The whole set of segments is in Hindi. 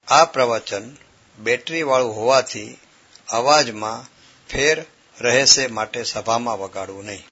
આ પ્રવચન બેટરીવાળું હોવાથી અવાજમાં ફેર રહેશે માટે સભામાં વગાડવું નહીં.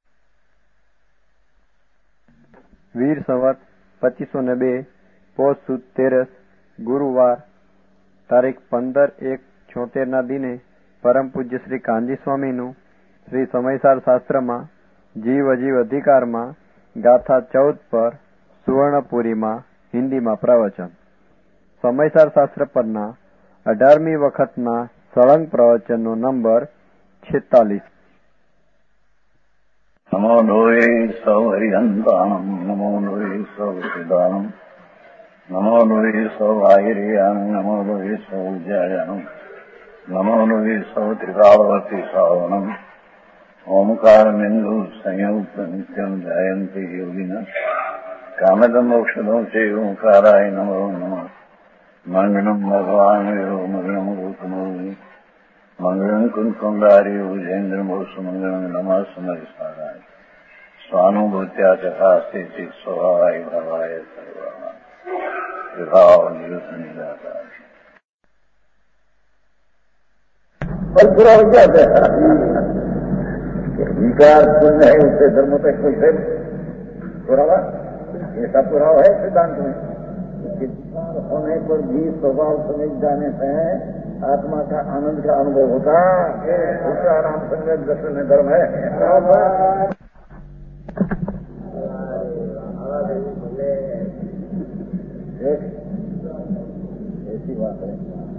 વીર સંવત 2502 પોષ સુદ 13 ગુરુવાર તારીખ 15/1/76 ના દિને પરમ પૂજ્ય શ્રી કાનજી સ્વામીનું શ્રી સમયસાર શાસ્ત્રમાં જીવ અજીવ અધિકારમાં ગાથા 14 પર સુવર્ણપુરીમાં હિન્દીમાં પ્રવચન. સમયસાર શાસ્ત્ર પરના 18મી વખતના સળંગ પ્રવચનનો નંબર 46. નમો લોહે સૌ હરિહંતાણમ નમો લોહે સૌ સિદ્ધાણમ નમો લોહે સૌ આહિર્યાણમ નમો લોહે સૌ જયાણમ નમો લોહે સૌ ત્રિકાળવતી શ્રાવણમ ઓમકાર બિંદુ સંયુક્ત નિત્યમ જયંતિ યોગિના કામદમ મોક્ષદો છે ઓંકારાય નમો નમઃ. મંગલમ ભગવાન વિરો મંગલમ ગૌતમોની મંગલમ કુંકુંડારી ઉજેન્દ્ર મોક્ષ મંગલમ નમઃ સમરિસારાય સ્વાનુભૂત્યા ચકાસ્તે ચિત સ્વભાવાય ભાવાય સર્વમાં વિભાવ નિરુદ્ધ નિરાકાર. पर पूरा हो जाता है. विकार शून्य है, उससे धर्म पे कुछ है पुरावा, ऐसा पुरावा है सिद्धांत में. विकार होने पर भी स्वभाव समझ जाने से आत्मा का आनंद का अनुभव होता है. उसका नाम संगत दर्शन धर्म है. ऐसी बात है.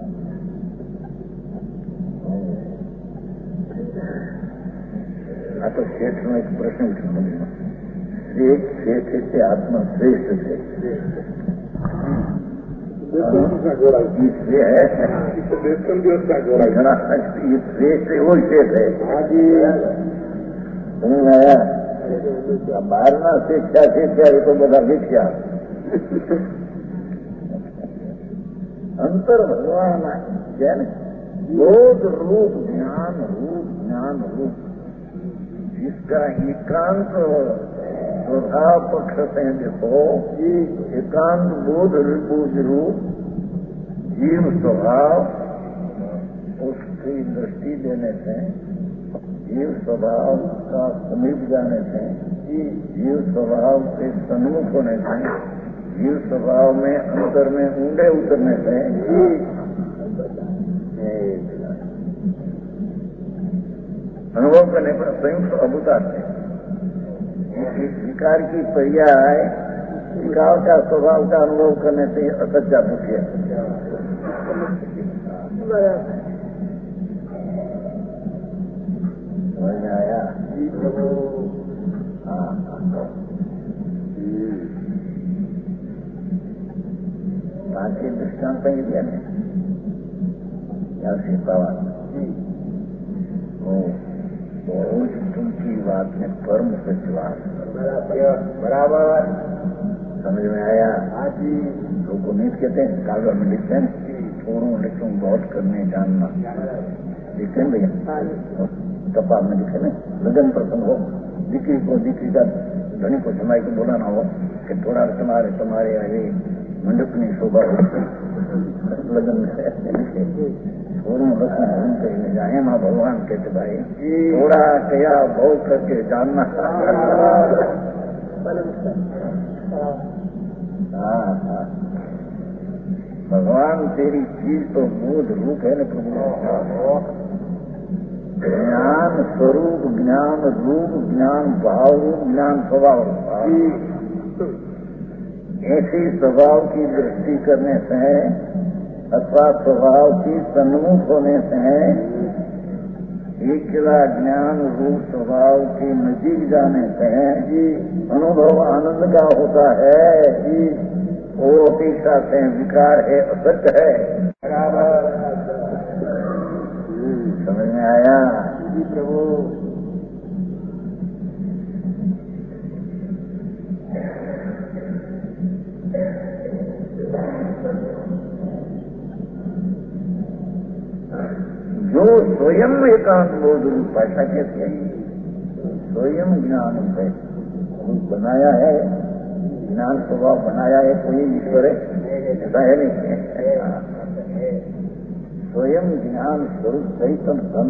આ તો શેઠનો એક પ્રશ્ન ઉઠ્યો. એક શેઠ છે આત્મા શ્રેષ્ઠ છે. શ્રેષ્ઠ એવો શેઠ है. બહારના શેઠ્યા એ તો બધા વેચ્યા. અંતર ભગવાન છે ને. बोध रूप ज्ञान रूप जिसका एकांत स्वभाव पक्ष से देखो, एकांत बोध रूप जीव स्वभाव उसकी दृष्टि देने से, जीव स्वभाव का समीप जाने से, जीव स्वभाव के सन्मुख होने से, जीव स्वभाव में अंतर में ऊंडे उतरने से अनुभव करने पर संयुक्त अभूतार्थ है. विकार की पर्याय विकार का स्वभाव का अनुभव करने से असज्जा मुख्य समझ में आया. बाकी दृष्टांत ही दिया नहीं या सीतावान बहुत ऊंची बात है. परम सत्यवाद बराबर समझ में आया. लोग नहीं कहते हैं, कागज में लिखते हैं छोड़ो लिखूं बहुत करने जानना लिखते हैं भैया. तपा में लिखे ना लगन प्रसंग हो, दीकरी का धनी को जमाई को बोलाना हो कि थोड़ा तुम्हारे आगे मंडप की शोभा हो लगन में थोड़ा लक्ष्मण जाए माँ भगवान कहते भाई थोड़ा कया बहुत करके जानना. भगवान तेरी चीज तो बोध रूप है न प्रभु. ज्ञान स्वरूप, ज्ञान रूप, ज्ञान भाव रूप, ज्ञान स्वभाव. ऐसी स्वभाव की दृष्टि करने से अथवा स्वभाव की सन्मुख होने से एकला ज्ञान रूप स्वभाव के नजीक जाने से अनुभव आनंद का होता है. और अपेक्षा से विकार है, असत्य है. समझ में आया जी प्रभु. जो स्वयं एकांत बोध रूप भाषा कहते हैं, स्वयं ज्ञान है रूप बनाया है, ज्ञान स्वभाव बनाया है, कोई ईश्वर है ऐसा है नहीं. ज्ञान स्वरूप चैतन धन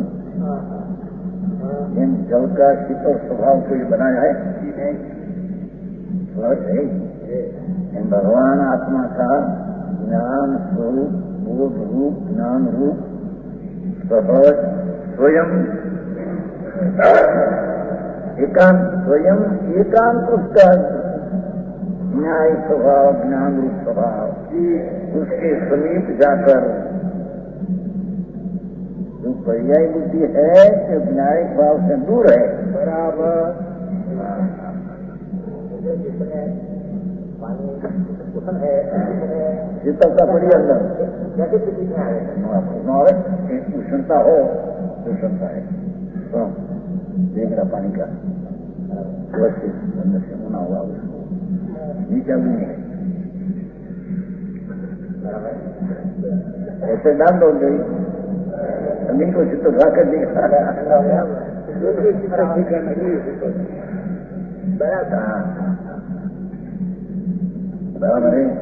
इन जल का शीतल स्वभाव कोई बनाया है इन भगवान आत्मा का ज्ञान स्वरूप बोध रूप ज्ञान रूप सहज स्वयं एकांत उसका न्याय स्वभाव ज्ञान रूप स्वभाव उसके समीप जाकर जो पर्यायी बुद्धि है जो न्यायिक भाव से दूर है बराबर शीतल का बड़ी अंदर उष्णता हो उष्णता है तो देख रहा पानी का अंदर से होना हुआ उसको नीचा भी नहीं ऐसे डाल दो गई जमीन को चित्त उठा कर दिया बराबर है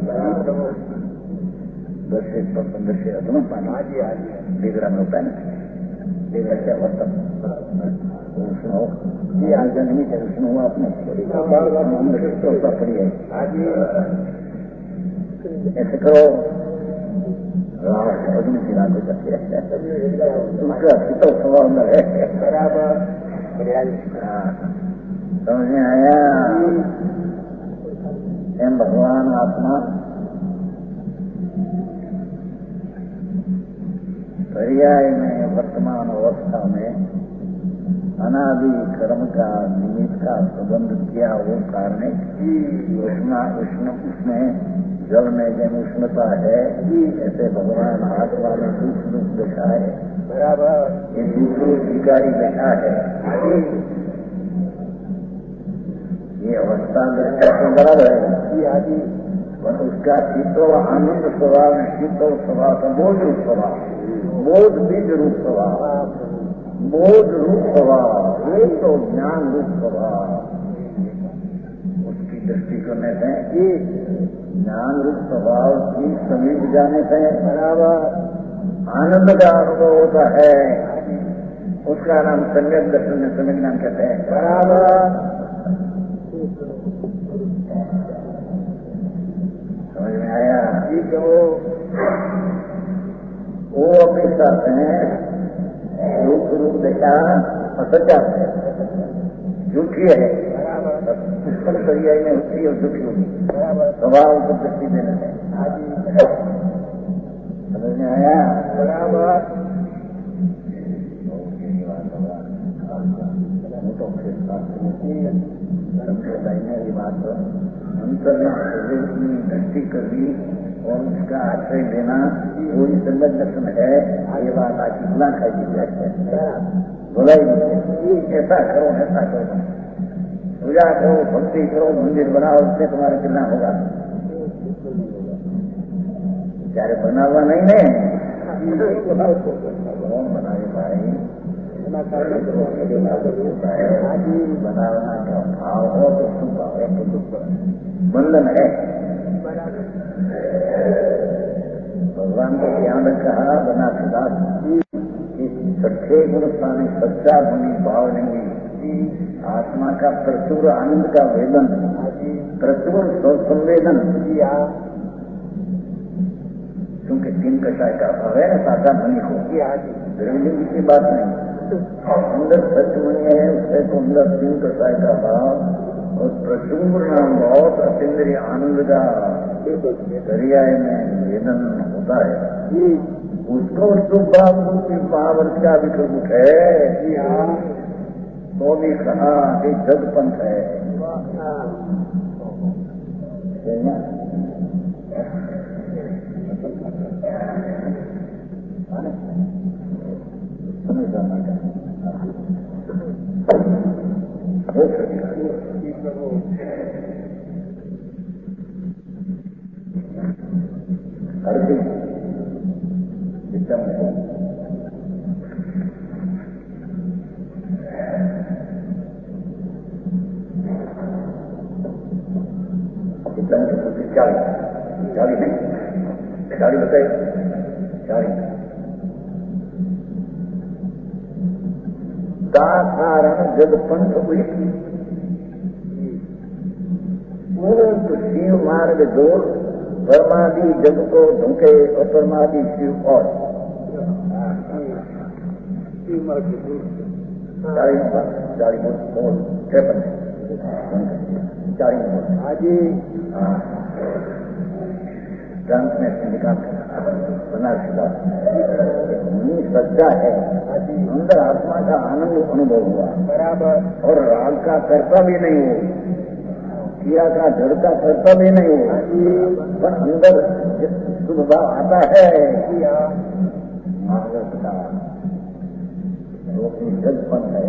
10 से 15 से अधूरा पानी डिग्रा में होता है डिग्रा क्या होता उष्ण हो ये आगे नहीं है उष्ण हुआ अपने पड़ी है ऐसे करो अग्नि की रात हो जाती है दूसरा शीतल स्वभाव में है बराबर समझ में आया एम भगवान आत्मा पर्याय में वर्तमान अवस्था में अनादि कर्म का निमित्त का संबंध किया वो कारण उसमें जल में जब उष्णता है ऐसे भगवान आत्मा में दूसरे रूप देखा है बराबर ये दूसरी अधिकारी देखा है ये अवस्था दृष्टा तो बराबर है पर उसका शीतल आनंद स्वभाव शीतल स्वभाव का बोध रूप स्वभाव बोध बीज रूप स्वभाव बोध रूप स्वभाव ये तो ज्ञान रूप स्वभाव उसकी दृष्टि करने से ज्ञान रूप स्वभाव की समीप जाने से बराबर आनंद का अनुभव होता है उसका नाम सम्यक दर्शन में सम्यक नाम कहते हैं बराबर समझ में आया वो अपने साथ हैं रूप रूप देखा असत्या है झूठी है पुष्पल पर्याय में होती और दुखी होगी स्वभाव को दृष्टि देने में समझ में आया बराबर बात अंतर्ना दृष्टि करनी और उसका आश्रय लेना वही संगत दर्शन है ये बात आखिर गुना खाई जाए बोला ही ऐसा करो पूजा करो भक्ति करो मंदिर बनाओ उससे तुम्हारा कितना होगा ત્યારે બનાવવા નહીં ને બનાવે ભાઈ बनाना का भाव हो तो सुख है बंधन है भगवान को ज्ञान कहा बना सदा सच्चे गुण स्थानी सच्चा गुणी भाव नहीं आत्मा का प्रचुर आनंद का वेदन प्रचुर संवेदन क्योंकि 3 कषाय का भाव है ना साधा बनी हो द्रविलिंग की बात नहीं अंदर सचमुनि है उससे तो अंदर 3 कषाय का भाव और प्रचुर बहुत अतीन्द्रिय आनंद का दरियाए में वेदन होता है उसको शुभ भाव रूपी महावर्ष का विकृत है तो भी कहा कि जगपंथ है समझाना हो सकेगा हर दिन एकदम चालीस नहीं 40 बताए 40 दासारण जग पंथ हुई शिव मार्ग जोर परमादि जग को धोके अपरमादि शिव और 40 ग्रंथ में निकाल बना चुका सच्चा है। अंदर आत्मा का आनंद अनुभव हुआ बराबर, और राग का कर्ता भी नहीं हो, क्रिया का जड़ का कर्ता भी नहीं हो, पर अंदर शुभ भाव आता है। जलपन है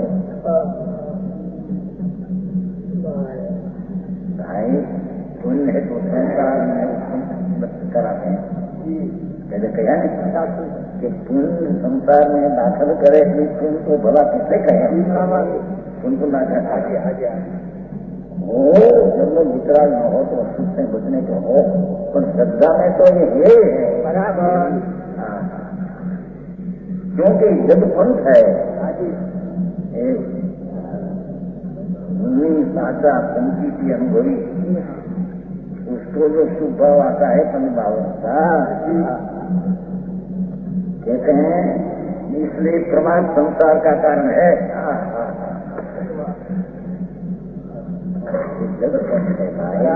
भाई, पुण्य है तो संसार में कराते हैं। पहले कहा नहीं कि पुण्य संसार में दाखिल करे, पुण्य तो भला किससे कहे, पुण्य तो ना कहते हो। जब लोग विकराल न हो तो असुख से बचने को हो, पर श्रद्धा में तो ये है बराबर, क्योंकि जब पंथ है साचा पंथी की अनुभवी, उसको जो शुभ भाव आता है पंथ भाव का कहते हैं, इसलिए प्रमाद संसार का कारण है। जगत पंथ है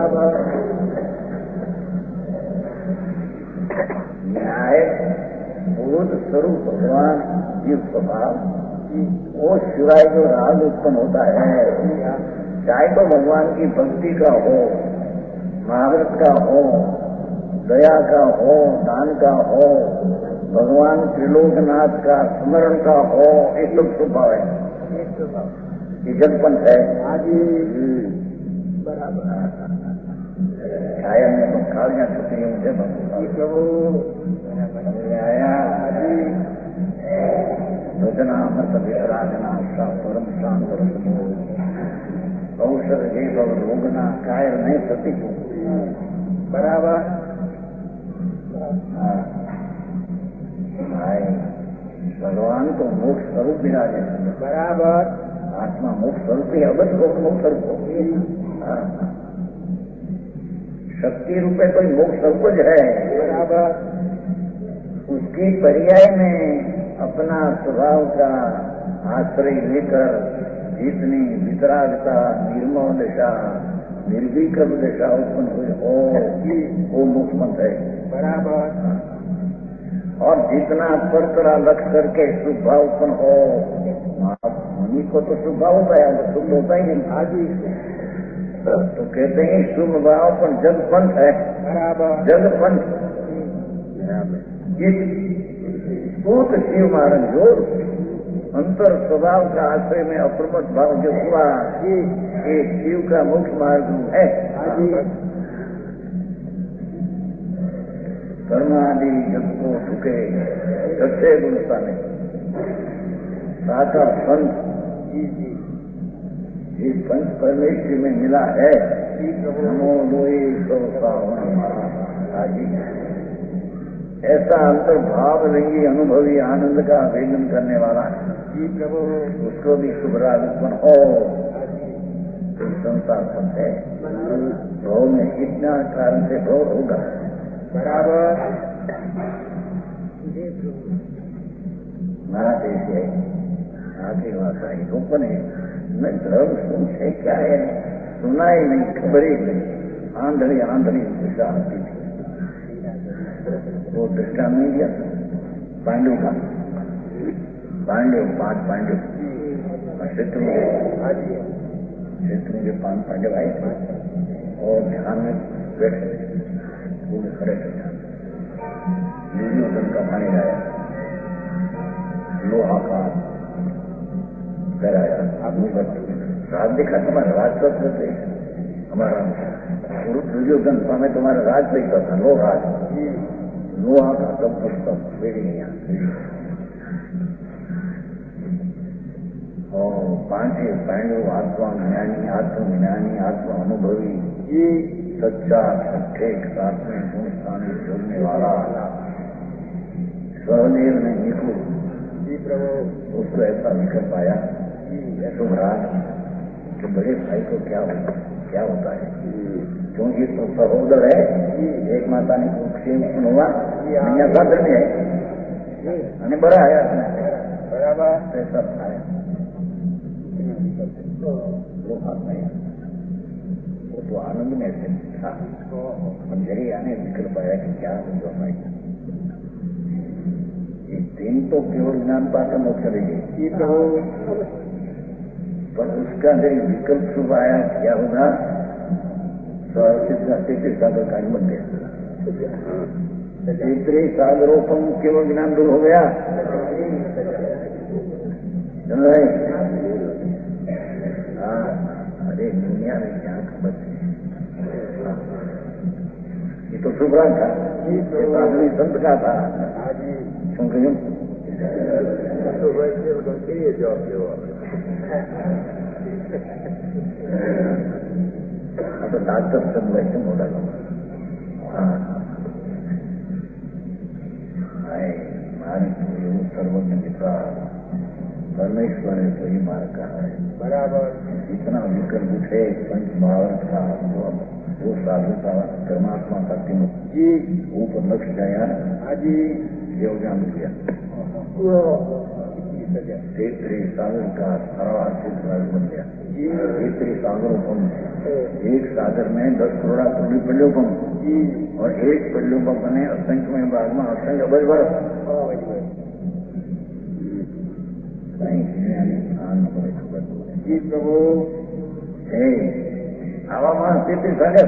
न्याय बोध स्वरूप भगवान जीव स्वभाव, वो शिवाय जो राग उत्पन्न होता है, चाहे तो भगवान की भक्ति का हो, महाव्रत का हो, दया का हो, दान का हो, भगवान त्रिलोकनाथ का स्मरण का हो, ये सब स्वभाव है, ये जगपंथ है बराबर। छाया में तो कालियां छुपी मुझे आया भजना मत विराजना परम शांत औषध हे भव रोगना कायर नहीं सती बराबर। भाई भगवान तो मोक्ष स्वरूप विराजे बराबर, आत्मा मोक्ष स्वरूप ही अवश्य मोक्ष स्वरूप होगी। शक्ति रूपे कोई मोक्ष स्वरूप है बराबर, उसकी पर्याय में अपना स्वभाव का आश्रय लेकर जितनी वितरागता, निर्मल दशा, निर्विकल्प दशा उत्पन्न हुई हो, वो मुक्त पंथ है बराबर। और जितना परतरा लक्ष्य करके शुभ भाव उत्पन्न हो, उन्हीं को तो शुभ भाव होता है, शुभ होता ही नहीं आदि, तो कहते हैं शुभ भाव पर जग पंथ है बराबर, जग पंथ। पूत शिव मार्ग जो अंतर स्वभाव का आश्रय में अप्रमत भाव जो हुआ, ये शिव का मुख्य मार्ग है। कर्मादि जब को झुके सच्चे गुणता ने साचा पंथ, ये पंथ परमेश्वर में मिला है। नमो लोई ऐसा अंतर्भाव रंगी अनुभवी आनंद का आवेदन करने वाला जी प्रभु, उसको भी शुभराग उत्पन्न हो तो संसार पंथ है। भाव में कितना कारण से भाव होगा बराबर। मारा देश है आगे वाता है, लोगों ने न धर्म सुन है क्या है सुना ही नहीं, खबर ही नहीं, आंधड़ी आंधड़ी दिशा आती थी। वो दृष्टान नहीं दिया पांडु का, पांडव 5 पांडव शत्रु के 5 पांडव आए थे और ध्यान में बैठे पूरे खड़े थे। दुर्योधन का पानी आया, लोहा का कराया, आदमी राज दिखा तुम्हारा राज करते हमारा दुर्योधन समय तुम्हारा राज नहीं करता, लोहा का सब पुस्तक बेड़ी नहीं आती। और 5 पांडव आत्मा ज्ञानी, आत्मज्ञानी, आत्मा अनुभवी, ये सच्चा सच्चे साथ में गुण स्थानी जोड़ने वाला सहदेव ने निकल जी प्रभु उसको ऐसा निकल पाया। शुभराज कि बड़े भाई को क्या होता है, क्योंकि तो सहोदर है, एक माता ने हुआ અહીંયા સાધન है અને બરા આયા બરાબર सब आया वो तो आनंद में से था, मंजरी आने निकल पाया कि क्या होगा भाई। ये तीन तो केवल ज्ञान पाकर मोक्ष चलेगी, पर उसका जो विकल्प शुभ आया क्या होगा, तीसरे सागर का बन गया। तीसरे सागरों पर केवल ज्ञान दूर हो गया। हाँ, अरे दुनिया में क्या खबर है, ये तो शुभ्रा था, आदमी संत का था, क्योंकि तो डॉक्टर सब वैसे मॉडल सर्वज्ञ पिता परमेश्वर है तो ही मार्ग कहा है बराबर। जितना विकल्प उठे पंच महावत का वो साधु का परमात्मा का तीनों जी ऊपर लक्ष्य गया जी योगदान किया। तेतरी सागर का सर्वाधिक बन गया। तेतरी सागरों पर एक सागर में 10 करोड़ पेड़ों और एक पेड़ों पर बने असंख्य में भाग में असंख्य अबज वर्ष जी प्रभु है हवामान तेतरी सागर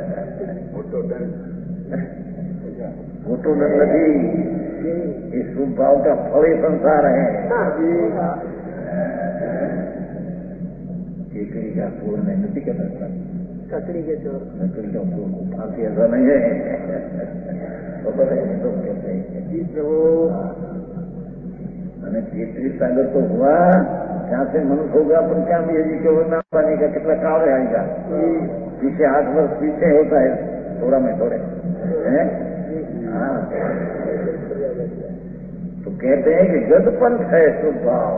वो तो नहीं, इस रूप भाव का फल ही संसार है। केकड़ी का फूल में नदी के दर्शन ककड़ी के चोर नकली का फूल फांसी ऐसा नहीं है तो कहते हैं जी प्रभु। मैंने केतरी सागर तो हुआ, यहाँ से मनुष्य होगा पर क्या भी यदि केवल नाम पाने का कितना काल आएगा, पीछे 8 वर्ष पीछे होता है थोड़ा में थोड़े है। हाँ तो कहते हैं कि गदपंथ है शुभ भाव।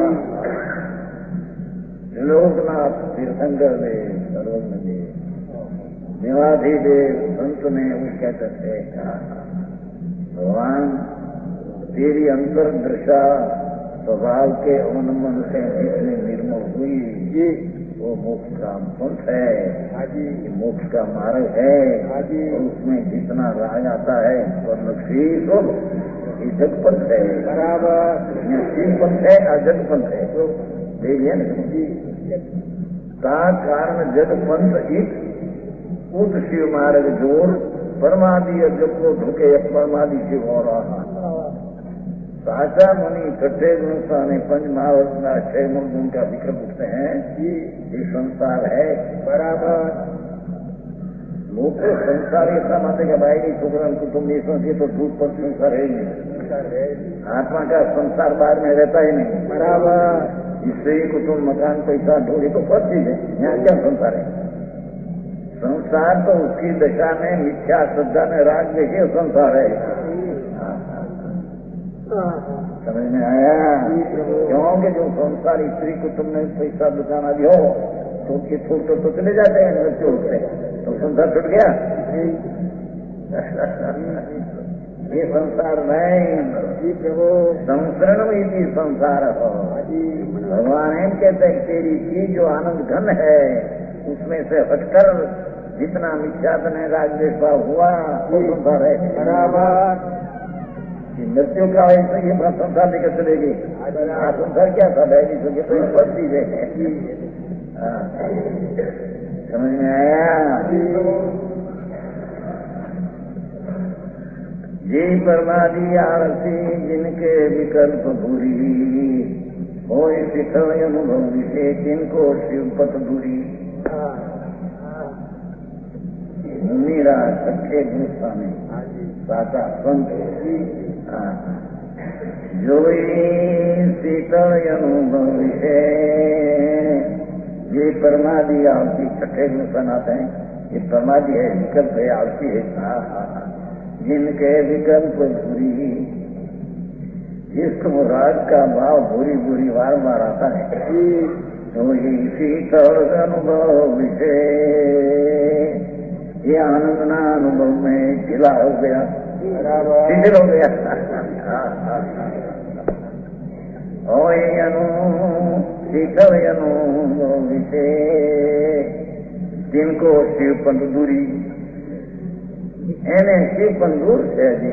लोकनाथ तीर्थंकर देव सर्वज्ञ देव देवाधिदेव संत ने वो कहते थे भगवान तेरी अंतर दृशा स्वभाव के अवलंबन से जितने निर्मल हुई वो मोक्ष का पंथ है, मोक्ष का मार्ग है। और उसमें जितना राग आता है स्वलक्षी शुभ ये जगपंथ है बराबर। शिव पंथ है और जगपंथ है देखिए का कारण जगपंथ इत उद शिव मार्ग जोड़ परमादि जग को ढुके परमादि शिव और साचा मुनि छठे गुण ने पंच महावतना 6 मूल गुण का विक्रम उठते हैं। ये संसार है बराबर। लोग संसार ऐसा मानते का भाई छोकरा कुटुंब ये सोचिए तो दूध पर संसार है ही नहीं, आत्मा का संसार बाहर में रहता ही नहीं बराबर। इससे कुटुंब मकान पैसा ढोली तो फर्क चीज है, यहाँ क्या संसार है। संसार तो उसकी दशा में मिथ्या श्रद्धा में राग देखिए संसार है। समझ में आया क्योंकि जो संसार स्त्री कुटुंब में पैसा दुकान आदि हो तो उसके छोड़ तो चले जाते हैं मृत्यु से, तो संसार छूट गया। ये संसार नहीं प्रभु संसरण में भी संसार हो। भगवान एम कहते हैं तेरी चीज जो आनंद घन है उसमें से हटकर जितना मिथ्यातन है राग देश भाव हुआ वो संसार है बराबर। मृत्यु का ऐसा ये संसार लेकर चलेगी। संसार क्या था बैठी सके तो सब चीजें हैं। समझ में आया। ये परमादि आरती जिनके विकल्प भूरी हो शिखर अनुभव विषय जिनको शिवपत दूरी मेरा सच्चे गुस्सामी साचा संत जो शीतल अनुभव विषय ये परमादि आरती छठे गुण आते हैं। ये परमादि है विकल्प है आरती है जिनके विकल्प पूरी इस मुराद का भाव बुरी बुरी बार बार आता है। तो ये शीतल अनुभव विषय ये आनंदना अनुभव में ढीला हो गया, शिथिल हो गया। शीतल अनुभव विषय जिनको शिवपंथ दूरी એને શિવપંથ દૂર છે જી।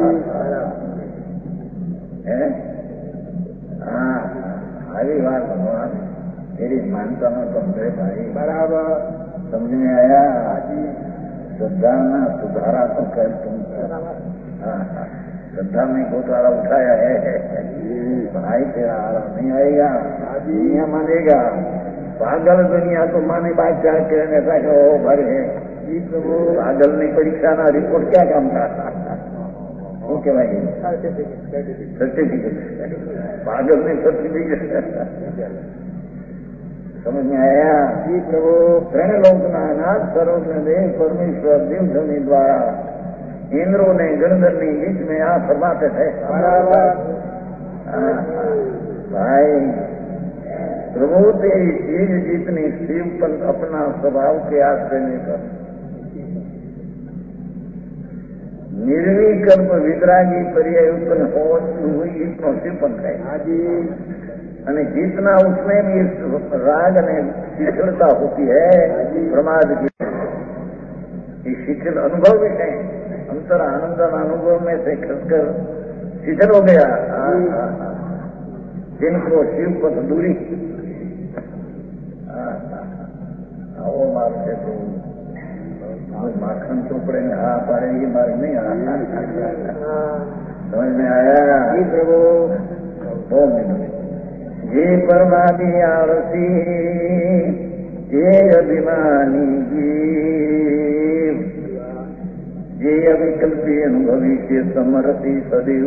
हाँ આવી વાત भगवान तेरी मानता में समझे भाई बराबर समझ में आया। श्रद्धा में सुधारा तो कर तुम। श्रद्धा में घोटाला उठाया है भाई, तेरा आराम नहीं आएगा, दुनिया मानेगा। पागल दुनिया तो माने बात क्या कहने का वो भर है। पागल ने परीक्षा ना रिपोर्ट क्या काम था, ओके भाई सर्टिफिकेट, पागल ने सर्टिफिकेट। समझ में आया जी प्रभु। प्रणलोकना नाथ सर्वज्ञ देव परमेश्वर देव ध्वनि द्वारा इंद्रों ने गणधर्मी बीच में आ फरमाते थे भाई प्रभु तेरी चीज जितनी शिवपंथ अपना स्वभाव के आश्रय में कर निर्विकल्प वितरागी पर्याय उत्पन्न हुई इतना शिवपंथ है અને जितना उसमें भी राग ने शिथिलता होती है प्रमाद की, ये शिथिल अनुभव भी है। अंतर आनंद अनुभव में से खसकर शिथिल हो गया। जिनको शिवपथ दूरी वो मार्ग से तो माखन चोपड़े में आ पारे ये मार्ग नहीं आ। समझ में आया प्रभु। ये परमादि आरसी ये अभिमानी जीव ये अविकल्पी अनुभवी के समरती सदैव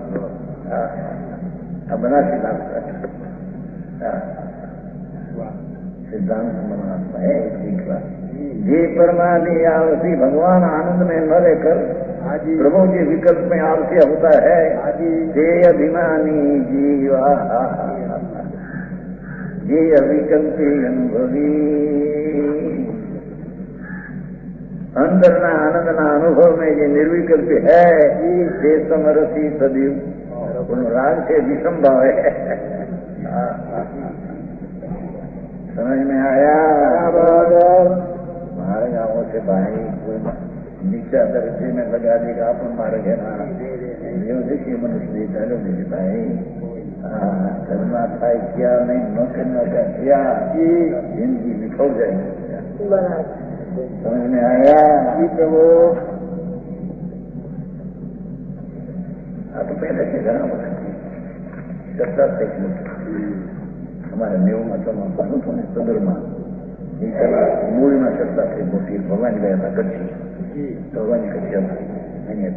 बना सिद्धांत मनाता है। ये परमादि आरसी भगवान आनंद में न रहकर प्रभु के विकल्प में आलस्य होता है। ये अभिमानी जीवा ये अविकल्पी अनुभवी अंदरना आनंदना अनुभव में ये निर्विकल्पी है। ये समरसी सदैव उन राग से विषम भाव है। समझ में आया। हमारे गाँवों से भाई कोई नीचा दर्जे में लगा देगा अपन मारे गए ना देखिए मनुष्य चलो देखिए भाई करना था क्या नहीं न करना था क्या जिंदगी निकल जाएगी। समझ में आया प्रभु। तो पहले से घना चर्चा से हमारे नेव मतलब पानी सदर में मूल में चर्चा से मोटी भगवान गया था कच्ची भगवान कच्चा नहीं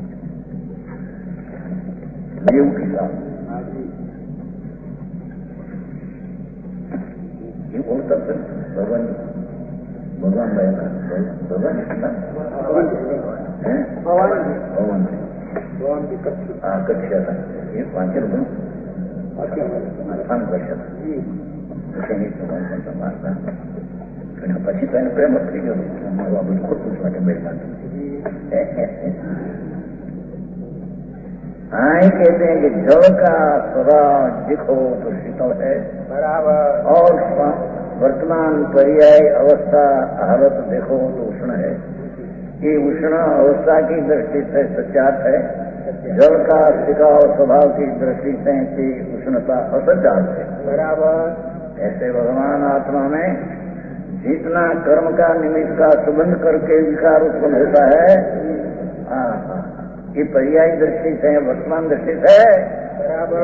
नेव के साथ ये बोलता फिर भगवान भगवान रहना भगवान भगवान कच्चा था ये पांचन स्थान कच्चा था मारता પછી તો એને પ્રેમ થઈ ગયો મારું આ બધું ખોટું માટે બેઠા। हाँ ये कहते हैं कि जल का स्वभाव दिखो तो शीतल है बराबर, और वर्तमान पर्याय अवस्था हालत देखो तो उष्ण है। ये उष्ण अवस्था की दृष्टि से सच्चात है। जल का टिकाव स्वभाव की दृष्टि से उष्णता असज्जात है बराबर। ऐसे भगवान आत्मा में जितना कर्म का निमित्त का सुबंध करके विकार उत्पन्न होता है ये पर्यायी दृष्टि से वर्तमान दृष्टि से बराबर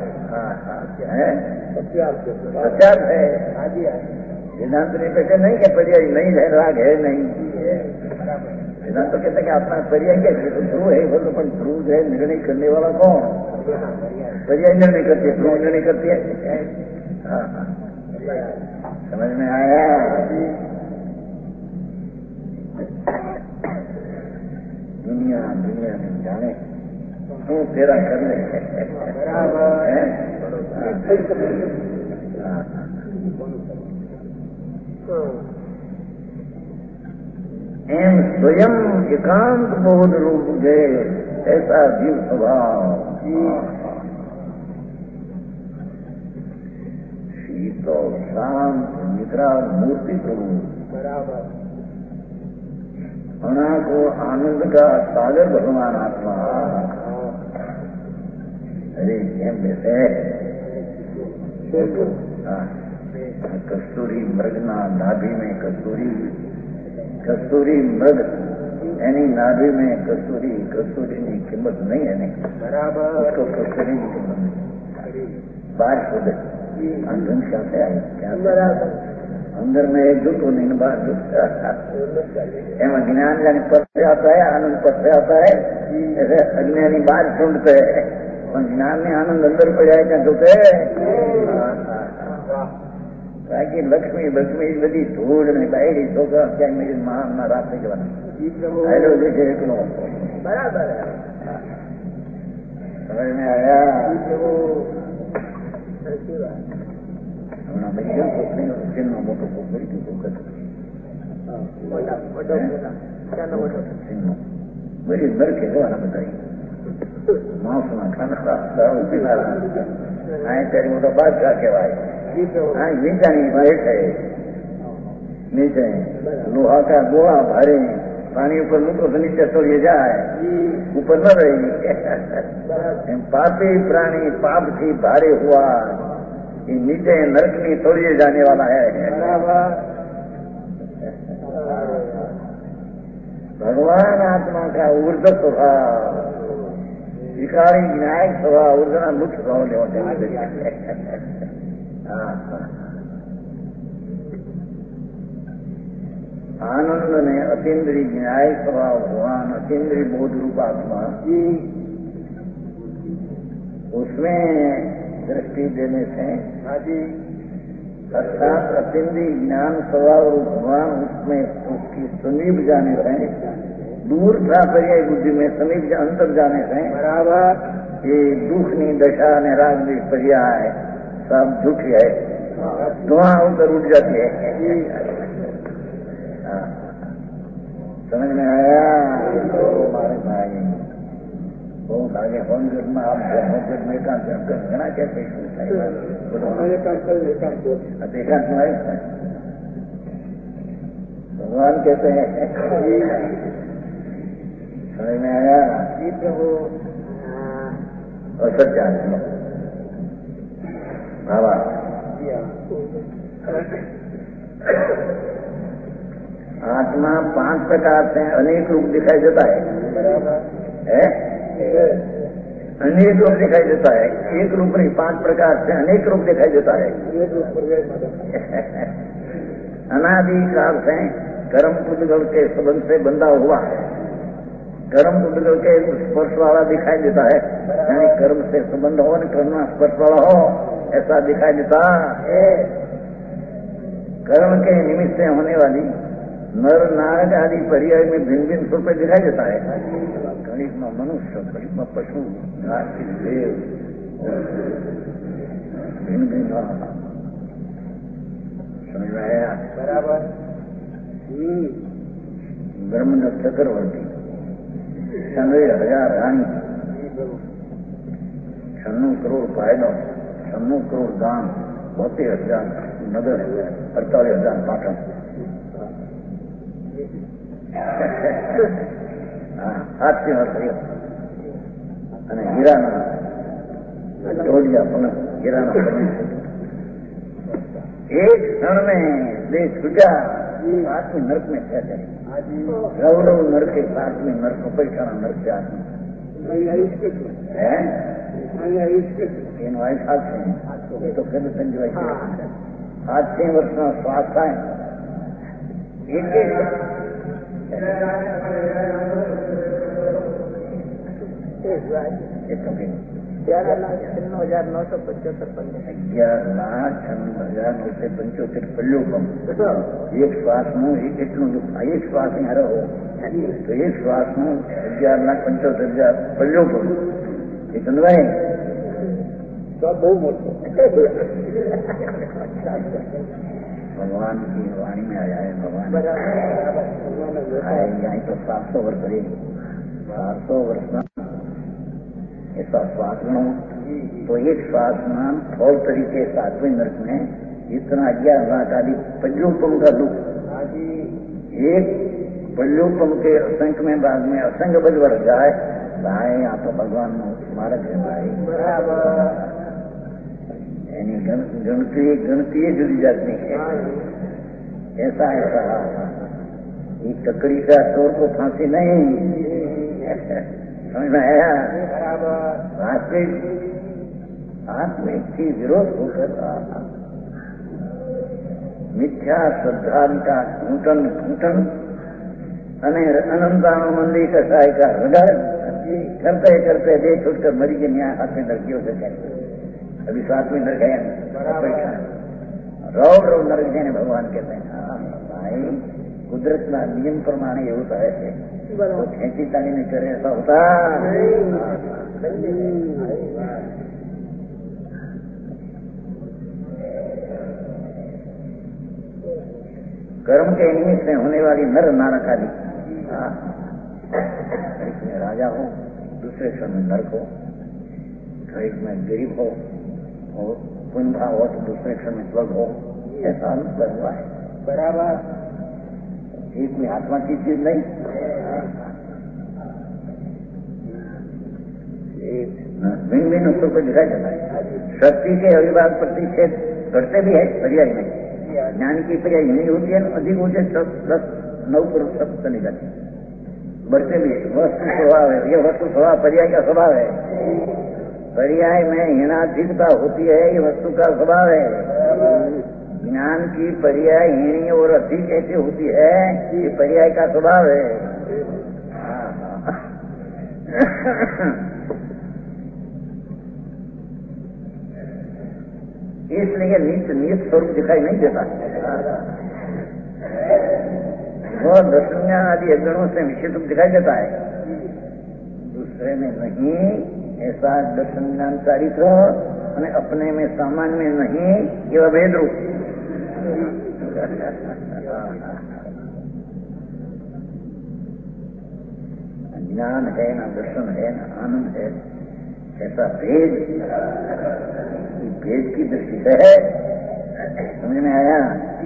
सत्यार्थ है। वेदांत ने कहते नहीं कि पर्यायी नहीं है, राग है नहीं। वेदांत तो कहते कि आत्मा पर्यायी क्या है, तो ध्रुव है बोलो, पर ध्रुव है निर्णय करने वाला कौन? पर्यायी निर्णय करती है, ध्रुव निर्णय करती है। समझ में आया। दुनिया में जाने तू तेरा कर ले। एम स्वयं एकांत बोध रूप गए ऐसा जीव स्वभाव। शीतल शांत निद्रा मूर्ति स्वरूप बराबर। को आनंद का सागर भगवान आत्मा। अरे एम जैसे कस्तूरी मृगना नाभि में कस्तूरी मृग यानी नाभि में कस्तूरी की कीमत नहीं है नहीं बराबर। उसको कस्तूरी की कीमत नहीं। बाहर खुद अंदर से आई क्या बराबर। अंदर में एक दुख नहीं बाहर दुख। एवं ज्ञान जानी पद से आता है आनंद पद से आता है। अज्ञानी बाहर ढूंढते है ज्ञान में आनंद अंदर पड़ जाए क्या दुख है। बाकी लक्ष्मी बधी धूल ने बाहरी तो क्या मेरी मां ना रास्ते के बना देखे बराबर समझ में आया। मोटो पोखरी की मेरी नर के जवाना बताई मांस ना खाना दारू पीना तेरी मोटा बात क्या कहवाए। नीचा नहीं बैठ है नीचे लोहा का गोहा भारे पानी ऊपर लूटो तो नीचे तोड़िए जाए ऊपर न रही। पापी प्राणी पाप थी भारे हुआ नीचे नरक में तोड़िए जाने वाला है। भगवान आत्मा का ऊर्ध स्वभाव विकारी न्यायिक स्वभाव ऊर्जना मुख्य भाव ले होते। आनंद ने अतीन्द्रिय न्याय स्वभाव भगवान अतीन्द्रिय बोध रूप आत्मा उसमें दृष्टि देने से अर्थात अतीन्द्रिय ज्ञान स्वभाव रूप भगवान उसमें उसकी समीप जाने से दूर था पर्याय बुद्धि में समीप अंतर जाने से बराबर ये दुख नहीं दशा ने राग भी पर्याय सब दुख है धुआं होकर उठ जाती है। समझ में आया। हमारे भाई बहुत आगे होंगे में आप होंगे में का घना कैसे देखा तुम्हारे भगवान कहते हैं समझ में आया। प्रभु और सच्चा बाबा आत्मा 5 प्रकार से अनेक रूप दिखाई देता है अनेक रूप दिखाई देता है। एक रूप नहीं 5 प्रकार से अनेक रूप दिखाई देता है। अनादि काल से कर्म पुद्गल के संबंध से बंधा हुआ है। कर्म पुद्गल के स्पर्श वाला दिखाई देता है यानी कर्म से संबंध हो न करना स्पर्श वाला हो ऐसा दिखाई देता है। कर्म के निमित्त से होने वाली नर नारद आदि पर्याय में भिन्न भिन्न स्वरूप दिखाई देता है। गणित में मनुष्य गणित में पशु देव भिन्न भिन्न समझ में आया बराबर। ब्रह्म चक्रवर्ती 96,000 रानी 96 करोड़ पायलों 96 करोड़ दान 72,000 नगर 48,000 पाटन हाथी અને હીરાના ઢોલિયા પણ હીરાના एक क्षण में देश छूटा आदमी नरक में क्या जाए। रव नरक के साथ में नरक पैसा नरक से आदमी तो कहते संजय 8 वर्ष में श्वास था एक 11,96,975 પલ્લું એક શ્વાસનું એટલું એક શ્વાસ હારે હો तो एक श्वास में 11,75,000 पल्लों पर ये सुनवाए तो बहुत मोटो भगवान की वाणी में आया है। भगवान आए यहाँ तो 700 वर्ष करेगी, 400 वर्ष ऐसा श्वास लो तो एक श्वास में फौल तरीके 7वें नरक में इतना 11,00,000 आदि पंजोपम का दुख एक पंजोपम के असंख्य में बाद में असंख्य बज बढ़ जाए भाई यहाँ तो भगवान स्मारक है भाई यानी गणती जुड़ी जाती है। ऐसा ये ककड़ी का चोर को फांसी नहीं समझ में आया। आत्मिक की विरोध होकर मिथ्या श्रद्धा घूटन अनंताणु मंदिर कसाई का हृदय करते करते दे छूटकर मरी के न्याय हाथ में लड़कियों से कहेंगे अभी 7वें नरक है बैठा रो नरक देने भगवान कहते हैं। भाई कुदरत ना नियम प्रमाणे ये होता है तो खेची ताली नहीं करे ऐसा होता। कर्म के निमित्त से होने वाली नर नारक आदि एक में राजा हो, दूसरे क्षण में नरक हो, एक में गरीब हो और पुण्य भाव हो तो दूसरे क्षण में स्वर्ग हो, ऐसा अनुसार हुआ है बराबर। एक में आत्मा की चीज नहीं भिन्न भिन्न उत्तर को दिखाई देता है। शक्ति के अविभाग प्रतिषेध करते भी है पर्याय में। ज्ञान की पर्याय नहीं होती है, अधिक होते 10-9 पर सब चली जाती है, बढ़ते भी है। वस्तु स्वभाव है, यह वस्तु स्वभाव पर्याय का स्वभाव है। पर्याय में हीनाधिकता होती है, ये वस्तु का स्वभाव है। ज्ञान की पर्याय हीनी और अधिक कैसे होती है, ये पर्याय का स्वभाव है। इसलिए नित्य स्वरूप दिखाई नहीं देता। वह दर्शन्या आदि अगुणों से विशेष रूप दिखाई देता है, दूसरे में नहीं। ऐसा दर्शन ज्ञान चारित्र और अपने में सामान्य में नहीं, ये अभेद रूप। ज्ञान है ना दर्शन है ना आनंद है, ऐसा भेद भेद की दृष्टि से है। समझ में आया।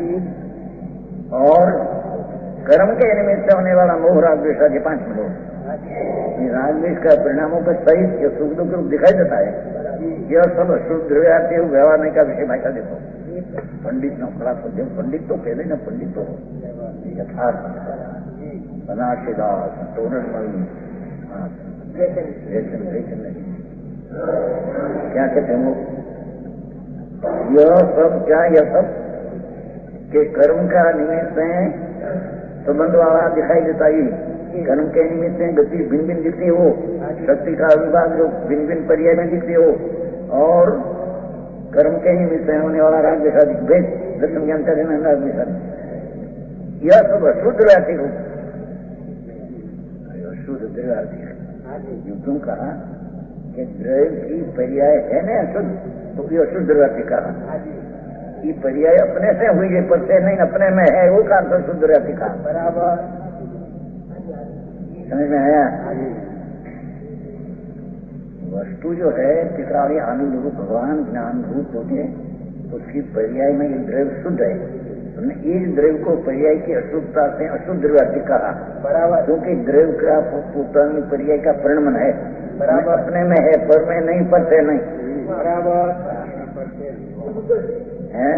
और कर्म के निमित्त से होने वाला मोह राग द्वेष आदि 5 मोह, राग द्वेष का परिणामों पर सहित यह सुख दुख रूप दिखाई देता है। यह सब शुद्ध व्यवहार नहीं का विषय भाषा देखो। पंडित नो खड़ा हो, पंडित तो कहते ना, पंडित तो यथार्थ बनाशीदास तोरणमल क्या कहते हैं यह सब क्या, यह सब के कर्म का निमित्त है संबंध वाला दिखाई देता ही। कर्म के निमित्त से गति भिन्न भिन्न दिखती हो, शक्ति का विभाग जो भिन्न भिन्न पर्याय में दिखती हो, और कर्म के निमित्त से होने वाला राग दिखा भेद दर्शन ज्ञान का देना राग दिखा, यह सब अशुद्ध रहती हो। अशुद्ध द्रव्यार्थी है। क्यों कहा कि द्रव्य की पर्याय है ना अशुद्ध, तो ये अशुद्ध द्रव्यार्थी कहा। ये पर्याय अपने से हुई है, पर से नहीं अपने में है, वो कारण से शुद्ध रहती कहा। बराबर समझ में आया। वस्तु जो है पितराली आनंद रूप भगवान ज्ञान रूप होते हैं, उसकी पर्याय में ये द्रव्य शुद्ध है। हमने इस द्रव्य को पर्याय की अशुद्धता से अशुद्ध द्रव्यार्थी कहा। बराबर क्योंकि द्रव्य का पुत्रानी पर्याय का परिणमन है। बराबर अपने में है, पर में नहीं, पर से नहीं। बराबर है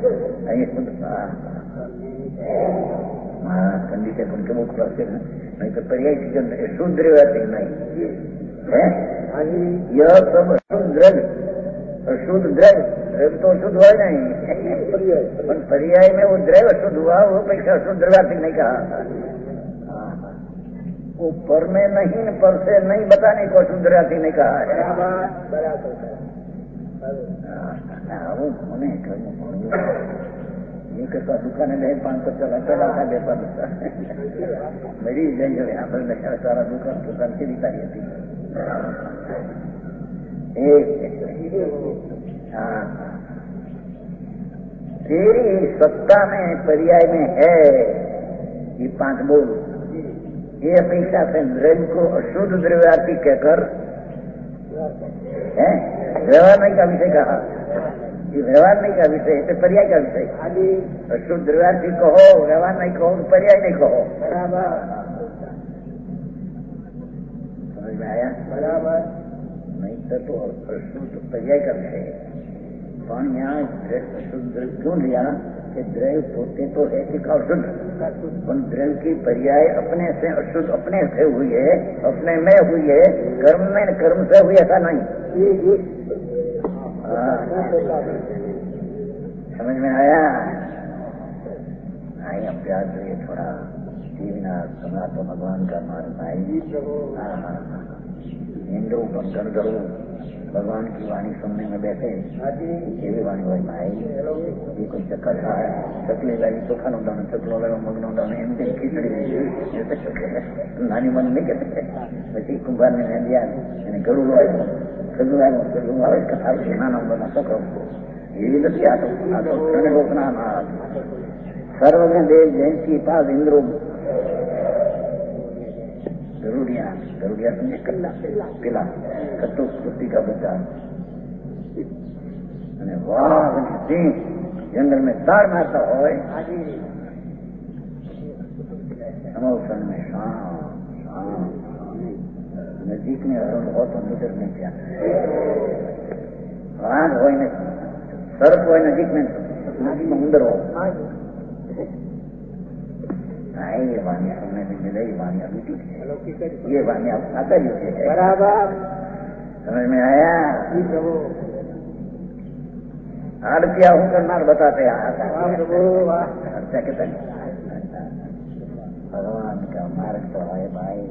ठंडी से उनके मुख रखते हैं, नहीं तो पर्याय की जन शुद्ध द्रव्य नहीं है। यह सब अशुद्ध द्रव्य, अशुद्ध द्रव्य, द्रव्य तो अशुद्ध हुआ नहीं, पर पर्याय में वो द्रव्य अशुद्ध हुआ, वो पैसा अशुद्ध द्रव्यार्थी नहीं कहा। वो पर में नहीं, पर से नहीं बताने को अशुद्ध द्रव्यार्थी नहीं कहा है। કશા દુકાને લઈ 500 ચલા બેસા મરી જાય આપણે સારા દુકાન કેવી સારી હતી तेरी सत्ता में पर्याय में है ये 5 बोल ये अपेक्षा से द्रव्य को अशुद्ध द्रव्यार्थी कहकर व्यवहार नहीं का विषय कहा, ये व्यवहार नहीं का विषय है, पर्याय का विषय। अशुद्ध द्रव्यार्थी कहो, व्यवहार नहीं कहो, पर्याय नहीं कहो। समझ में आया? बराबर नहीं तो अशुद्ध पर्याय का विषय है। પણ यहाँ अशुद्ध क्यों लिया कि द्रव्य पोते तो है कि अशुद्ध, पण द्रव्य की पर्याय अपने से अशुद्ध अपने से हुई है, अपने में हुई है, कर्म में कर्म से हुई ऐसा नहीं। समझ में आया? आई अभ्यास ये थोड़ा जीवना सुना तो भगवान का मान भाई इंद्रो बंधन करो, भगवान की वाणी सुनने में बैठे ये भी वाणी भाई भाई ये कोई चक्कर था चकली लाई चोखा नो दाना चकलो लो मगनो दाना एम के खीचड़ी नानी मन नहीं कहते પછી કુંભાર ને નંદિયા અને ગળું આવે કથા નાનો બનો છોકરો એવી નથી આ તો લોકના સર્વજ્ઞ દેવ જયંતી પાસ ઇન્દ્રો गरुड़िया समझे पिला कट्टू कुत्ती का बच्चा वाह सिंह जंगल में तार मारता हो समोसन में नजदीक में हो तो नजर नहीं किया वाहन हो सर्प हो नजीक में अंदर हो ये वाणी सुनने में मिले, ये वाणी अभी ये वाणी आप आता ही है बराबर। समझ में आया? हार किया हूँ करनार बताते भगवान का मार्ग तो है भाई।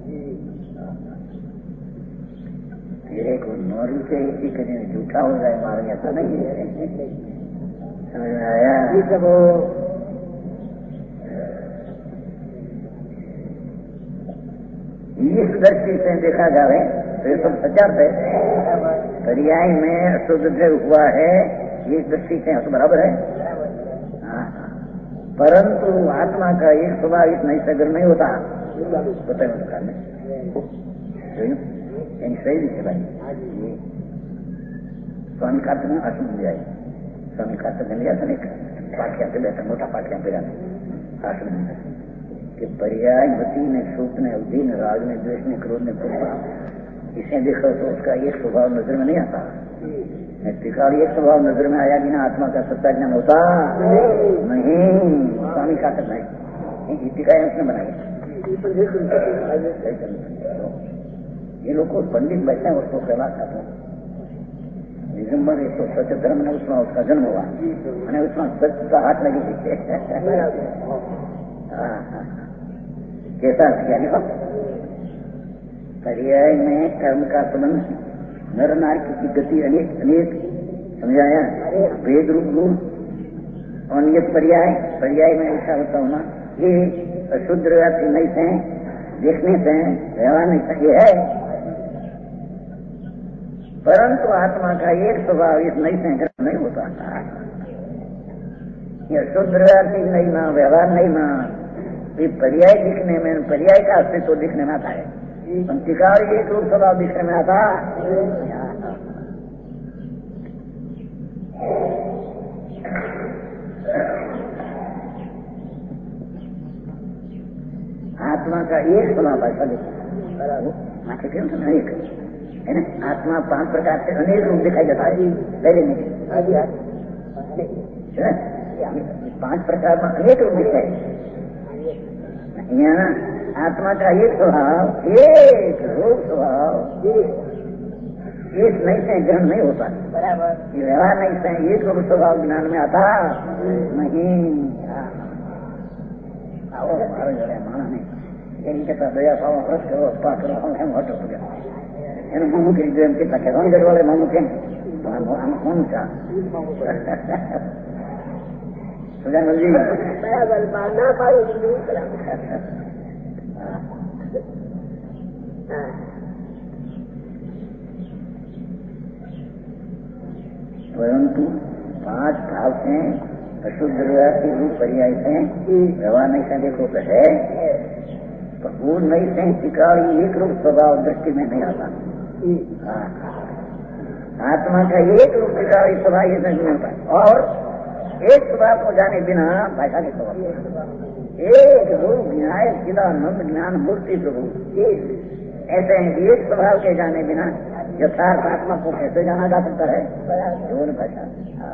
तेरे को नौरू से इसी कहीं झूठा हो जाए मार्ग ऐसा नहीं है। समझ में आया? इस दृष्टि से देखा जाए तो ये सब सचार है। पर्याय में अशुद्ध द्रव्य हुआ है, ये दृष्टि से तो बराबर है। परंतु आत्मा का एक स्वभाव इस नहीं सगर नहीं होता। बताए दुकान में सही दिखे भाई स्वामी खाते में अशुद्ध जाए स्वामी खाते में लिया था नहीं पाठिया पे बैठा मोटा पाठिया पे जाता अशुद्ध कि पर्याय मती ने शोक ने अवधि ने राग ने द्वेष ने क्रोध ने कृपा इसे देखो तो उसका एक स्वभाव नजर में नहीं आता। त्रिकाल एक स्वभाव नजर में आया बिना आत्मा का सत्ता ज्ञान होता नहीं। स्वामी का तक नहीं टीका उसने बनाई। ये लोग पंडित बैठे हैं उसको कहला चाहते हैं दिसंबर 107 धर्म ने उसमें उसका जन्म हुआ मैंने उसमें सच का हाथ लगी थी कैसा किया लिखो पर्याय में कर्म का संबंध नर नारी की गति अनेक अनेक समझाया भेद रूप गुण और नियत पर्याय में ऐसा होता होना ये अशुद्ध नहीं से देखने से व्यवहार नहीं सके है। परंतु आत्मा का एक स्वभाव इस नहीं से नहीं होता ये अशुद्ध नहीं ना व्यवहार नहीं ना पर्याय दिखने में पर्याय का अस्तित्व दिखने में आता है। पंचिकार एक रूप स्वभाव दिखने में आता। आत्मा का एक स्वभाव ऐसा दिखता एक है ना। आत्मा 5 प्रकार से अनेक रूप दिखाई देता है पहले में 5 प्रकार में अनेक रूप दिखाई यहाँ आत्मा का एक स्वभाव एक रूप स्वभाव एक नहीं से ग्रहण नहीं होता बराबर। ये व्यवहार नहीं से एक रूप स्वभाव ज्ञान में आता नहीं। आओ हमारे जड़े माना नहीं यही कहता दया भाव व्रत करो अपा करो हम हटो हो गया એને મામું કરી દો એમ કેટલા કહેવાનું ઘર વાળે મામું કેમ આમ કોણ છે सुजानंद जी बराबर ना पाई परंतु 5 भाव से अशुद्ध के रूप पर्याय से व्यवहार नहीं से देखो तो है, पर वो नहीं से टिकाड़ी एक रूप स्वभाव दृष्टि में नहीं आता। आत्मा का एक रूप टिकाड़ी स्वभाव ये नहीं होता, और एक स्वभाव को जाने बिना भाषा के स्वभाव एक रूप विनायक चिदानंद ज्ञान मूर्ति प्रभु ऐसे एक स्वभाव के जाने बिना यथार्थ आत्मा को कैसे जाना जा सकता है? जोर भाषा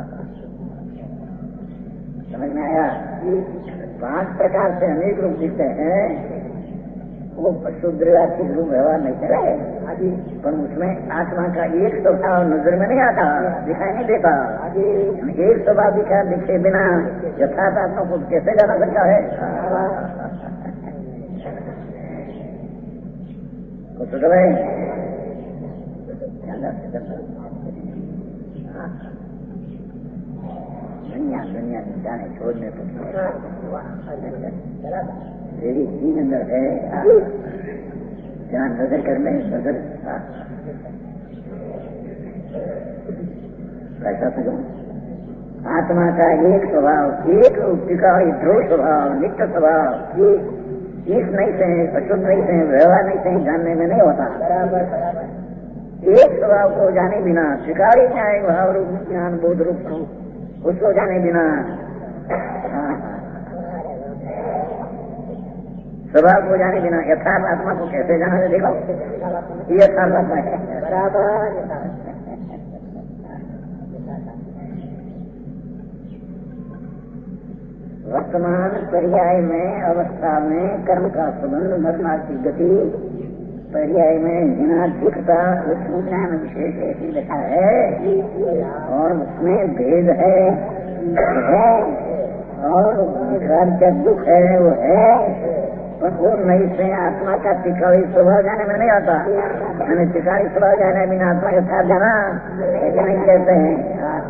समझ में आया? 5 प्रकार से अनेक रूप दिखते हैं, वो शुद्ध रूप व्यवहार नहीं चला है, पर उसमें आत्मा का एक स्वभाव नजर में नहीं आता, दिखाई नहीं देता। एक स्वभाव दिखे बिना यथार्थ आत्मा को कैसे जाना सकता है? कुछ तो दुनिया जाने छोड़ने को मेरी जीवन अंदर है, जहाँ नजर करने नजर कैसा सको आत्मा का एक स्वभाव, एक टिकाई ध्रुव स्वभाव, नित्य स्वभाव, एक नहीं से अशुद्ध नहीं से व्यवहार नहीं से जानने में नहीं होता। एक स्वभाव को जाने बिना शिकारी न्याय भाव रूप ज्ञान बोध रूप उसको जाने बिना स्वभाव को जाने बिना यथार्थ आत्मा को कैसे जाना है? देखो ये यथार्थ आत्मा है बराबर। वर्तमान पर्याय में अवस्था में कर्म का संबंध मरना की गति पर्याय में ज्ञानाधिकता ज्ञान विशेष ऐसी लिखा है, और उसमें भेद है और विकार का दुख है वो है, पर वो नहीं से आत्मा का टिकाई स्वभाव जाने में नहीं आता। मैंने टिकाई स्वभाव जाने बिना आत्मा के साथ जाना ऐसे नहीं कहते हैं।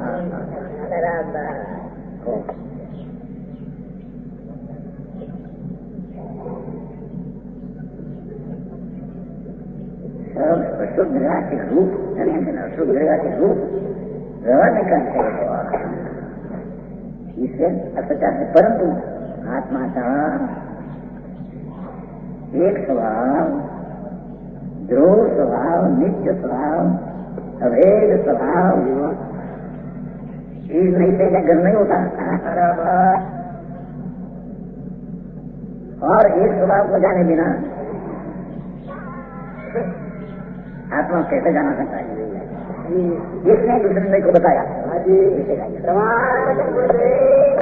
शुद्ध के रूप शुद्ध के रूप व्यवहार नहीं करते इससे असत्या है, परंतु आत्मा का एक स्वभाव, ध्रुव स्वभाव, नित्य स्वभाव, अभेद स्वभाव, चीज नहीं से जगह नहीं होता। और एक स्वभाव को जाने बिना आत्मा कैसे जाना सकता है? इसने दूसरे को बताया।